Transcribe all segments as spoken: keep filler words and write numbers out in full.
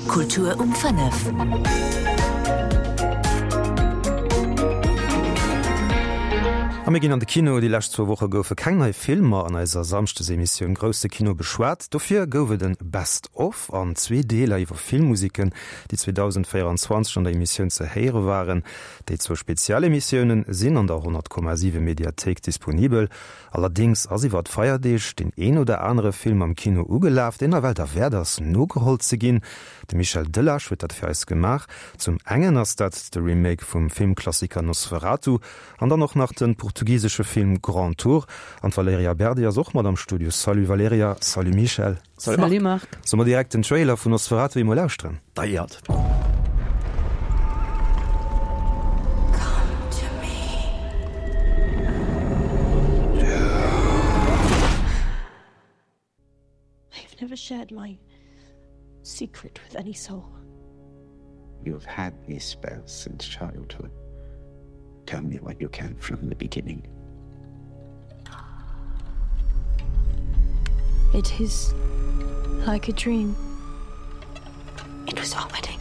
Kultur um fünf. Am ginn an de Kino die lacht zwo Woche goufe keng neii Filmer an eiser samstes Emissionioun grosse Kino beschwaart, dofir goufe den Best of an zwee Deler iwwer Filmmusiken, die zweitausendvierundzwanzig an der Emissionioun ze heere waren. Déi zo Spezialemissionioen sinn an der hundert Komma sieben Mediathek disponibel. Allerdings as iwwer d Feierdeeg den een oder andere Film am Kino ugelaft, in der Welt der Werders no geholt ze ginn. De Michel Delage huet dat fir eis gemach, zum engen ass dat de Remake vum Filmklassiker Nosferatu, an dann noch nach den portugiesische Film Grand Tour an Valeria Berdia soch mat am Studio. Salut Valeria, salut Michel. Salut, salut Marc. So mat direkt den Trailer vun Nosferatu im lausren. Daiert. I've never shared my secret with any soul. You've had these spells since childhood. Tell me what you can from the beginning. It is like a dream. It was our wedding.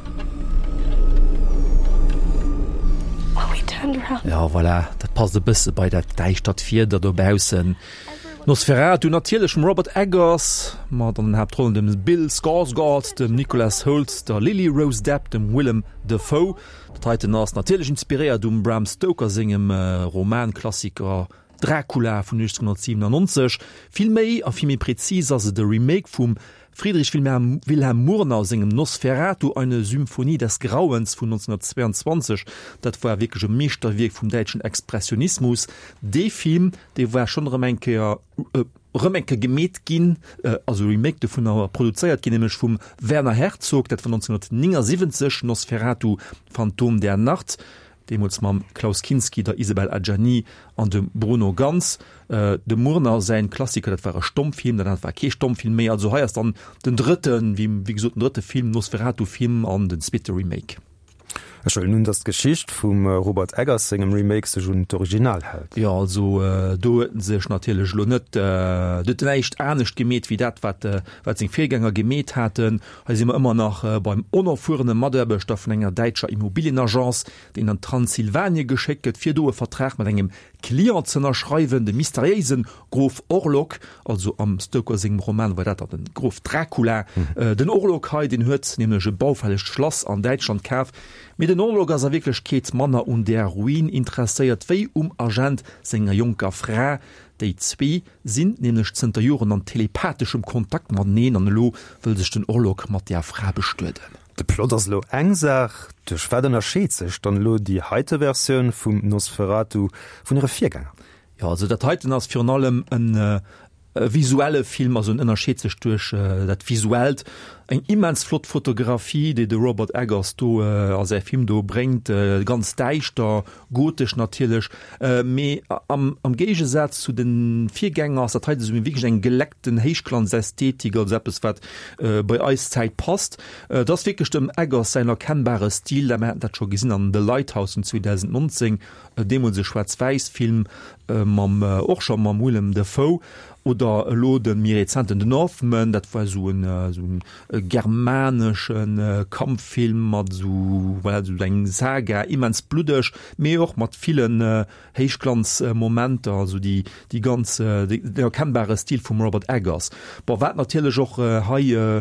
When we turned around. Ja, voilà, dat passt ein bisschen bei der Deichstadt vier, da dobausen. Nosferatu natierlechem Robert Eggers, mat an Hauptrollen dem Bill Skarsgård, dem Nicholas Hoult, der Lily Rose Depp, dem Willem Dafoe. Dat heiten ass natierlech inspiriert um Bram Stoker singem äh, Romanklassiker Dracula vun neunzehnhundertsiebenundneunzig. Viel méi a viel méi präzis as se de Remake vum Friedrich Wilhelm, Wilhelm Murnau singem Nosferatu, eine Symphonie des Grauens von neunzehnhundertzweiundzwanzig. Das war wirklich ein Meisterwerk vom deutschen Expressionismus. Der Film, der war schon Remenke, äh, Remenke gemäht gin, äh, also Remake von einer produziert gin, nämlich vom Werner Herzog, das von neunzehnhundertneunundsiebzig, Nosferatu, Phantom der Nacht. Dem uns mam Klaus Kinski, der Isabel Adjani an dem Bruno Ganz, äh, de Murnau sein Klassiker, dat war ein Stummfilm, dann war kein Stummfilm mehr, also heißt dann den dritten, wie, wie gesagt, den dritten Film, Nosferatu-Film an den Spitter Remake. Soll nun das Geschicht vum Robert Eggers engem Remake se schon original hält. Ja, also äh, do sech natürlich lo net äh, dat echt ernstcht gemäht wie dat wat äh, wat seg Viergänger gemäht hatten, als immer immer noch äh, beim onerfuhrende Maderbestoffen enger deitscher Immobilienagenz, den an Transsilvanien geschickt, fir doe Vertrag mit engem Klientzen erschreiwen, de mysteriösen Grof Orlok, also am Stoker segem Roman war dat den Grof Dracula, mhm. äh, den Orlok ha den huet nämliche baufällig Schloss an Deutschland kaf. Mit den Orloger er wirklich geht Manner und der Ruin interessiert wei um Agent senger junker Frau. Die zwei sind nämlich zehn Jahren an telepathischem Kontakt mit Neen an Lo, will sich den Orlog mit der Frau bestürden. De Plotters lo engsach, de Schwädener scheet sech dann lo die heite Version vum Nosferatu vun ihre Viergänger. Ja, also dat heiten ass für allem ein äh, visuelle Film, also ein ënnerschetzech durch äh, dat visuell eng immens Flotfotografie, die de Robert Eggers do äh, as er Film do bringt, äh, ganz deichter, gotisch natürlich, äh, me am, am Gegesatz zu den Viergängers, dat heißt wirklich eng geleckten Heichglanzästhetik oder etwas, was äh, bei Eiszeit passt. Äh, das wirklich dem Eggers sein erkennbare Stil, der man dat schon gesehen an The Lighthouse in zweitausendneunzehn, äh, dem unser Schwarz-Weiß-Film äh, mam äh, auch schon mam Willem Dafoe. Oder lo den mir rezenten den Northman, dat war so ein, so ein äh, germanischen äh, Kampffilm mat so, well, so eng Saga immens blutech, mé och mat vielen äh, Heichglanzmomente, äh, also die die ganze die, der erkennbare Stil vom Robert Eggers. Aber wat natürlich auch äh, hei äh,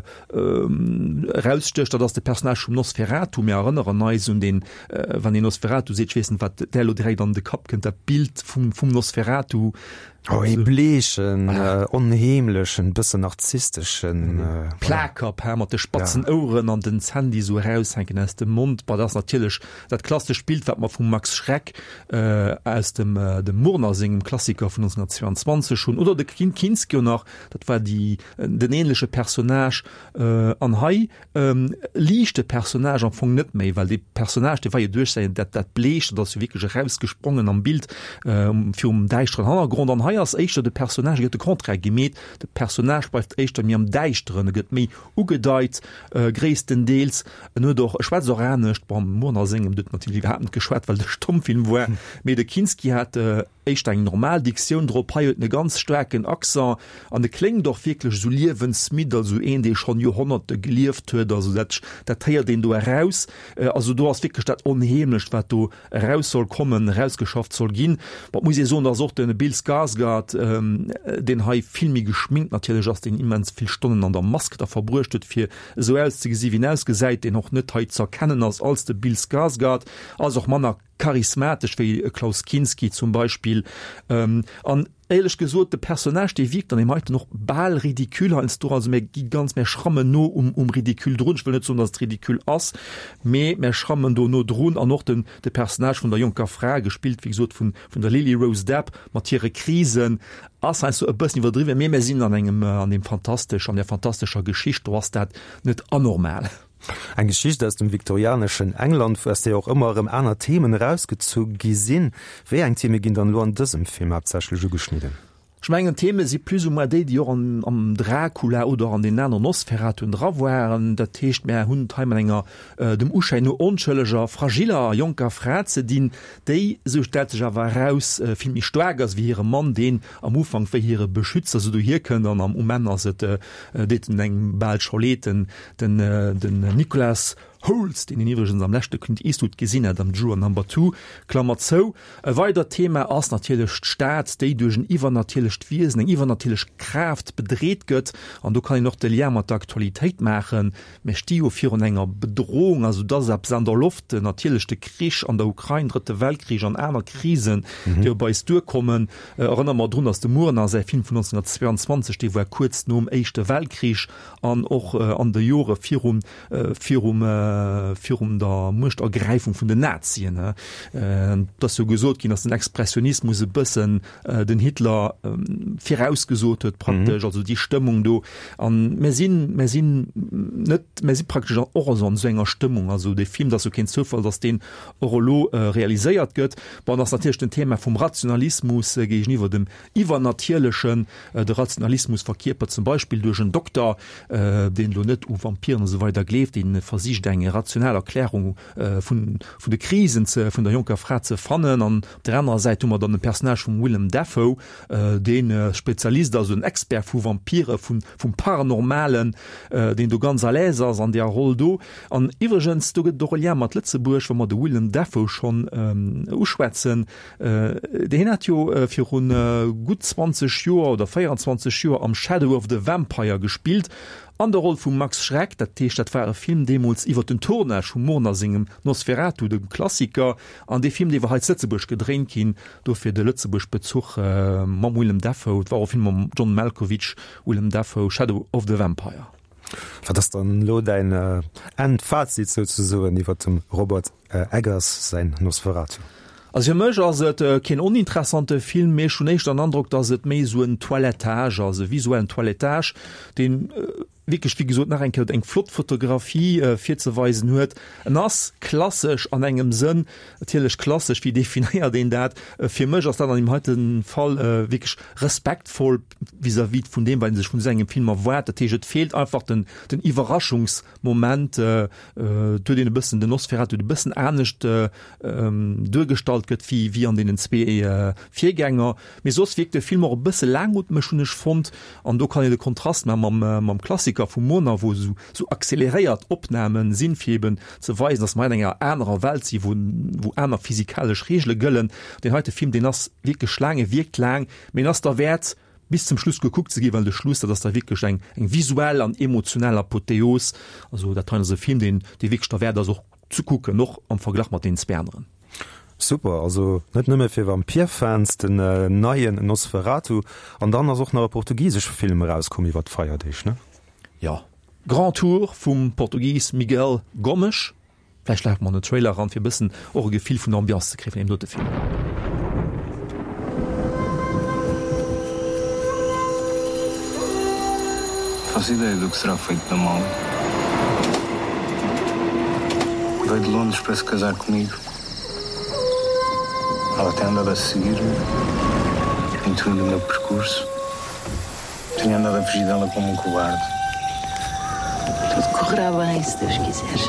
äh, rausstöcht, dass der Personage vom Nosferatu mir erinnern neis und den äh, wann den Nosferatu seht wissen wat der direkt an de Kap kennt der Bild vom vom Nosferatu. Oh, e blechen, ah. äh, onheimlechen, bësse narzisstischen äh, Plakap mat de spatzen ja. Ohren an den Handy so raushängen aus dem Mund, war das natürlich dat klasse Bild wat man vum Max Schreck äh, aus dem äh, dem Murner singem Klassiker von neunzehnhundertzweiundzwanzig schon oder de Kind Kinski nach, dat war die äh, den ähnliche Personage äh, an Hai ähm, lichte Personage an vu net méi, weil die Personage die war ja durch sein dat dat blecht, dat wirklich rausgesprungen am Bild äh, für um deichtre Hintergrund an Hai als eichter de Personage gët de Kontra gemet, de Personage bleibt eichter mir am Deichtren, gëtt méi ugedeit, äh, gréessten Deels, nur doch Schweizer ernstcht beim Murner singem, dët natürlich hat geschwert, weil de Stummfilm wo er, hm. me de Kinski hat äh, echt eng Normaldiktion Dr ne ganz starken Akzent an de kling doch wirklich so liewensmittel so en de schon Jahrhunderte gelieft huet also dat datier den du heraus äh, also du hast wirklich dat unheimlich wat du raus soll kommen rausgeschafft soll gin wat muss so der sucht den Bill Skarsgård ähm, den ha filmi geschminkt natürlich aus den immens viel Stunden an der Maske da verbruchtet fir so als sie hinausgeseit den noch net he zu erkennen als als de Bill Skarsgård als auch manner charismatisch wie Klaus Kinski zum Beispiel ähm, an ehrlich gesot de Personage die wiegt dann heute noch ball ridiküler als du also gi ganz mehr schrammen no um um ridikül drun will net so das ridikül ass me mehr schrammen do no drohen an noch den de Personage von der Junker Frau gespielt wie gesagt von von der Lily Rose Depp matiere Krisen as heißt so bisschen überdrive mehr mehr sinn an engem äh, an dem fantastisch an der fantastischer Geschichte was dat net anormal. Ein Geschichte aus dem viktorianischen England, wo es ja auch immer im einer Themen rausgezogen gesinn, wer ein Thema ging dann nur an diesem Film absächlich so geschnitten. Schmengen Themen si plus ou dé die an am Dracula oder an den Nenner Nosferatu dra waren, dat techt mehr hunheimmennger äh, dem Uschein no onschëlleger fragiler Joker Fraze dien déi so stäger war raus äh, film mich stärgers wie ihre Mann den am Ufang fir hire beschützer so du hier können an am Umänner se äh, deten eng bald Charleten den, äh, den äh, Nicholas Holz den in am Lächte kunt Eastwood gesinn am Jour Number two Klammer zo e weiter Thema ass natürlichcht Staat déi dugen iwwer natürlichcht Wiesen eng iwwer natürlichch Kraft bedreht gëtt an du kann ich noch de Lärmer der Aktualität machen me Stio vir enger Bedrohung also das ab an der Luft de natürlichchte Krisch an der Ukraine dritte Weltkrieg an einer Krisen mhm. die bei durchkommen erinnern äh, run aus dem Muren se neunzehnhundertzweiundzwanzig die war kurz no um Echte Weltkrieg an och äh, an der Jore vier um äh, vier um äh, für um der Muchtergreifung von den Nazien äh, das so gesot ging aus den Expressionismus bisssen äh, den Hitler ähm, vorausgesotet praktisch mhm. also die Stimmung do an sinn net praktisch auch so enger Stimmung also der Film das so kein Zufall dass den Orlo äh, realisiert gött war das natürlich ein Thema vom Rationalismus äh, gehe nie dem Iwer natierlichen äh, der Rationalismus verkehrt zum Beispiel durch einen Doktor äh, den du net u Vampiren und so weiter lebt den versicht eng rationelle Erklärung äh, von, von der Krisen zu, von der Junker Frau zu fannen an der anderen Seite man dann den Personage von Willem Dafoe äh, den äh, Spezialist also ein Expert von Vampire von, von paranormalen äh, den du ganz lesers an der Rolle do an Ivergens du doch mat Litzeburg wo man de Willem Dafoe schon ähm, uschwätzen äh, de hin hat jo äh, für hun äh, gut zwanzig Joer oder vierundzwanzig Joer am Shadow of the Vampire gespielt. An der Rolle vum Max Schreck, dat Techt dat war Film Demos iwwer den Tourner Humorner singem Nosferatu dem Klassiker an de Film dewer halt Lützeburg gedrehen kin, do fir de Lützeburg Bezug äh, Mam Willem Dafoe, war auf Film John Malkovich, Willem Dafoe, Shadow of the Vampire. War das dann lo dein äh, Endfazit sozusagen iwwer zum Robert äh, Eggers sein Nosferatu? Also ja, mech as et äh, ken uninteressante Film mé schon echt an Andruck, dats et méi so en Toilettage, also visuellen Toilettage, den äh, wirklich wie gesagt nach ein eng Flotfotografie äh, vier zu weisen hört nass klassisch an engem Sinn natürlich klassisch wie definiert den dat äh, für mich dann an dem heutigen Fall äh, wirklich respektvoll vis wie von dem weil sich von seinem Film wert fehlt einfach den den Überraschungsmoment äh, äh, den bisschen den Nosferatu ein bisschen ernst äh, ähm, durchgestaltet wie wie an den zwei äh, Viergänger mir so wirkt der Film auch ein bisschen lang gut schon nicht fand und du kann ich den Kontrast mit meinem Klassiker vom Monat wo so, so acceleriert opnahmen sinnfeben zu weisen dass meine ja einer Welt sie wo wo einer physikalisch Regel göllen den heute Film den das wirklich schlange wirkt lang wenn das der Wert bis zum Schluss geguckt zu geben weil der Schluss dass da wirklich ein, ein visuell an emotioneller Apotheos also da teilen sie Film den die wirklich Wert also zu gucken noch am Vergleich mit den Sperren. Super, also net nëmme fir Vampirfans den äh, neien Nosferatu an dann as auch nach portugiesische Filme rauskom iwwer feier dich ne. Ja. Grand Tour vum Portugies Miguel Gomes. Vielleicht läuft man den Trailer ran fir bisssen och gefiel vun Ambiance zu kriffen im dotte Film. Faço ideia do que será feito da mão. Veio de Londres para se casar comigo. Ela tem andado a seguir-me, intuindo o meu percurso. Tenho andado a fugir dela como um cobarde. Tudo correrá bem, se Deus quiser.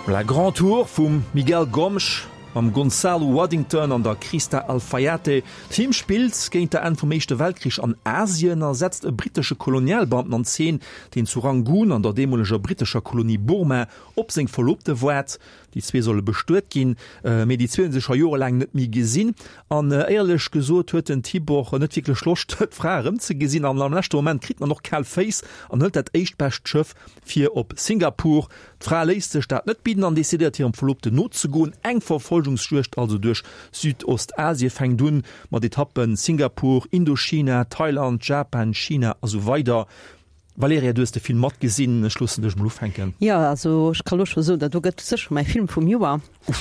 La Grand Tour vum Miguel Gomes am Gonzalo Waddington an der Christa Alfayate. Team spielt géint der en vum Meeschte Weltkrieg an Asien ersetzt e britische Kolonialbanden an zehn, den zu Rangoon an der demoleger britischer Kolonie Burma op seg verlobte Wert. Die zwee solle bestuert gin, äh, Medizin secher Jore lang net mi gesinn. An äh, eierlech gesot huet den Tibor net wirklich schlocht huet Frarem ze gesinn an am lechte Moment krit man noch Cal Face an hëlt dat Eichtbest Schëff fir op Singapur. Fra leiste Staat net bieden an deidiert hier am verlobte Not zu goen eng Verfolgungsschwcht also durch Südostasie fäng dun mat Etappen Singapur, Indochina, Thailand, Japan, China also weiter. Valeria, du hast den Film mat gesinn schlussen durch Blufhenken. Ja, also ich kann so, da du gëtt sech mein Film vom Joar.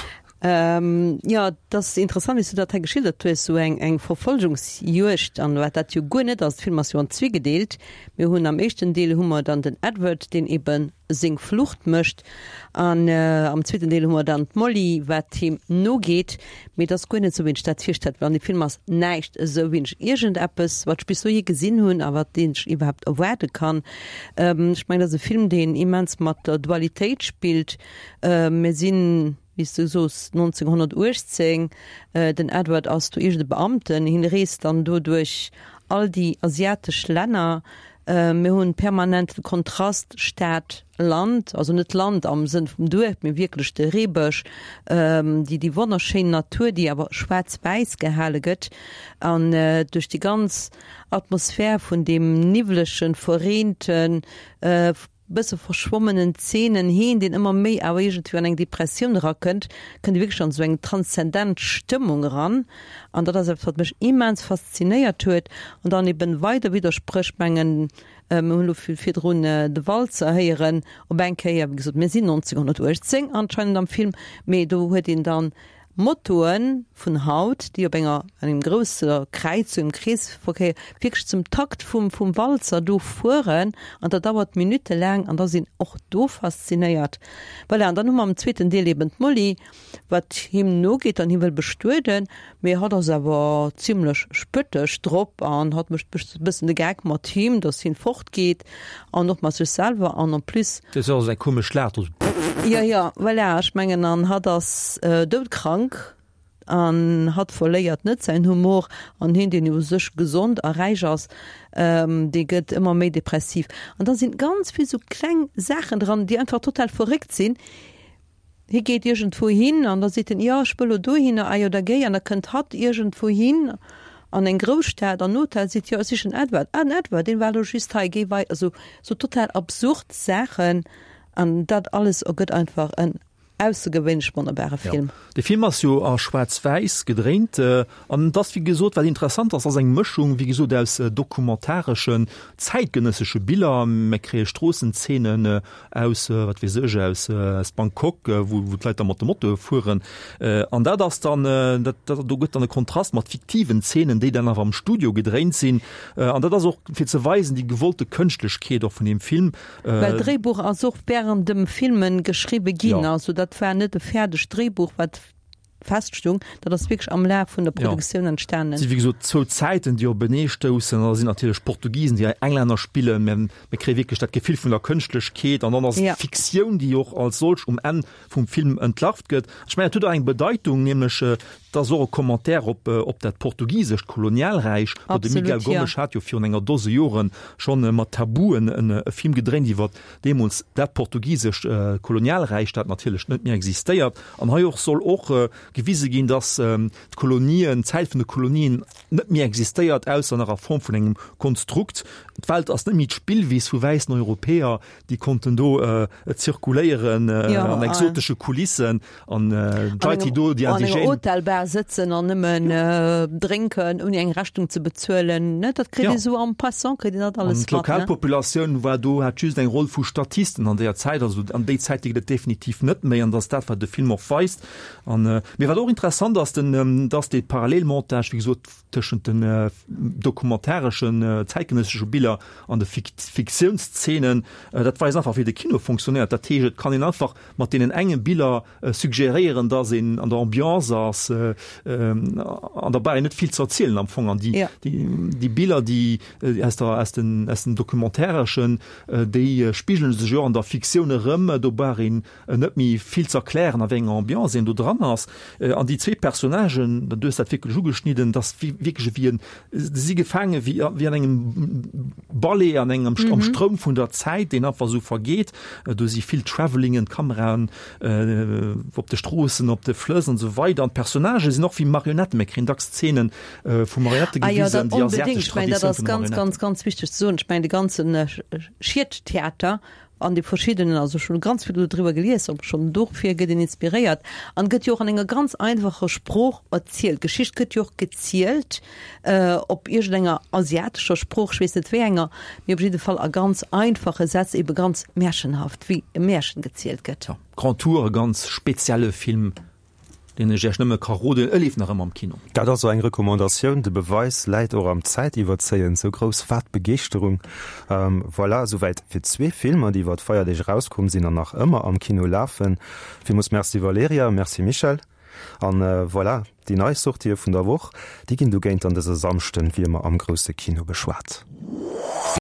Ähm, ja, das interessant ist, dat er geschildert du so eng eng Verfolgungsjucht an wat dat jo go net als Filmation zwiegedeelt. Wir hunn am echten Deel hummer dann den Edward, den eben sing Flucht mcht an äh, am zweiten Deel hummer dann Molly wat Team no geht mit das go net so win statt vierstadt wann die Film as neicht so winch irgend Appes wat spi so je gesinn hunn aber den ich überhaupt erwarte kann. Ähm, ich meine se Film den immens mat der Dualität spielt äh, me sinn wie du so neunzehnhundertzehn äh, den Edward aus du de Beamten hinreest dann du durch all die asiatisch Länder äh, mir hunn permanenten Kontrast staat Land also net Land am Sinn vom Du mir wirklich de Rebech ähm, die die wunderschöne Natur die aber schwarz-weiß gehalle gött an äh, durch die ganz Atmosphäre von dem nivelschen verrenten äh, bisse verschwommenen Zähnen hin den immer méi awegent eng Depression rakent könnt wirklich schon so eng transzendent Stimmung ran an dat das hat mich immens fasziniert huet und dann eben weiter widersprechmengen firrunne ähm, de Walzer heieren op enkeier mir sinn neunzehnhundertzehn anscheinend am Film me du huet ihn dann Motoren von Haut, die op enger an dem grösser Kreis im Kreisverkehr wirklich zum Takt vom vom Walzer do fuhren an da dauert Minute lang an da sind auch do fasziniert weil er dann am zweiten Deel lebend Molly wat him no geht an himmel bestuden mir hat er aber ziemlich spöttisch drop an hat mich bis de Gag mat Team das hin fortgeht an noch mal sich selber an und plus das ist ein komisch Schlag. Ja ja weil er schmengen an hat das äh, dodkrank an hat verléiert net sein Humor an hin den sech gesund erreichers ähm, die gëtt immer méi depressiv an da sind ganz viel so klein Sachen dran die einfach total verrückt sind. Hier geht irgendwo hin an da se den ja spëlle du hin eier der ge an er könnt hat irgendwo hin an en Grostaat an Not si ja sich Edward an Edward den war just ge also so total absurd Sachen an dat alles o gëtt einfach en ausgewwenncht wunderbare Film. Ja. De Film as jo a schwarz-weiß gedreht an äh, das wie gesot weil interessant as as eng Mchung wie gesot aus äh, dokumentarischen zeitgenössische Bilder mekriestrossenszenen äh, aus äh, wat wie sege aus, äh, aus Bangkok äh, wo woläit mat Motto fuhren an äh, da das dann äh, dat, dat, du gëtt an Kontrast mat fiktiven Szenen die dann am Studio gedreht sinn an äh, dat auch fir ze weisen die gewollte Könchtlechkeet doch von dem Film äh, Drehbuch as während dem Filmen geschriebe gin ja. Also dat net de fertig Drehbuch wat Feststung, dat das wirklich am Lä von der Produktion ja. entstanden. Sie wie so zu Zeiten die benestossen sind natürlich Portugiesen, die Engländer spielen statt Gefühl von der Künstlichkeit an anders ja. Fiktion, die auch als solch um en vom Film entlarvt gött. Ich meine eng Bedeutung nämlich da so Kommentar op op dat portugiesisch Kolonialreich oder Miguel Gomes ja. hat jo für enger dose Joren schon äh, mat Tabuen en Film gedrängt, die wat dem uns dat portugiesisch äh, Kolonialreich dat natürlich net mehr existiert. An ha auch soll auch äh, gewiese gin dass ähm, Kolonien Zeit von de Kolonien net mehr existiert aus einer Form von engem Konstrukt Welt as mit Spielwies wo weißen Europäer die konnten do äh, zirkulieren äh, ja, an exotische Kulissen an äh, do, die an Hotelbar sitzen an nimmen äh, trinken und eng Rechnung zu bezahlen net dat ja. so am passant alles Lokalpopulation war du hat eng Rolle vu Statisten an der Zeit also an de Zeit definitiv net méi an das dat war de Film auch feist an äh, mir war auch interessant dass den ähm, dass die Parallelmontage wie gesagt zwischen den äh, dokumentarischen äh, zeitgenössischen Bilder an der Fik Fiktionsszenen äh, das weiß einfach wie de Kino funktioniert der T kann ihn einfach mit denen engen Bilder äh, suggerieren da sind an der Ambiance als, äh, äh, an dabei nicht viel zu erzählen am Anfang an die, ja. die die Bilder die äh, erst der erst den erst den dokumentärischen äh, die äh, spiegeln sich an der Fiktion römme darin äh, nicht mehr viel zu erklären a wegen Ambiance du dran hast äh, an die zwei Personagen du hast wirklich so geschnitten das wie, wirklich wie ein, sie gefangen wie wie an einem Ballet an einem mhm. am Strom von der Zeit den einfach so vergeht äh, du sie viel Travelingen Kameran äh, ob der Straßen ob der Flössen und so weiter und Personage sind noch wie Marionetten mit Szenen äh, von Mariette ah, ja, die ich meine, das ganz ganz ganz wichtig so ich meine die ganzen äh, Schiertheater an die verschiedenen also schon ganz viel darüber gelesen ob schon durch viel den inspiriert an geht auch an einen ganz einfacher Spruch erzählt Geschichte wird auch gezielt äh, ob ihr länger asiatischer Spruch schwer mir auf jeden Fall ein ganz einfache Satz eben ganz märchenhaft wie im Märchen gezählt wird ja, Grand Tour ganz spezielle Film nëmme Karode lief nach am Kino. Da da so eng Rekommandaun de Beweis leit or am Zeit iwwerzeien so groß Fahrtbegeerung ähm, voilà, soweit fir zwee Filmer, die wat feier Dich rauskommen sinn er nach immer am Kino laufen. Vi muss Merci Valeria, Merci Michael an äh, voilà, die Neusucht hier vun der Woch, die ginn du géint an de samchten wie immer am grosse Kino beschwart.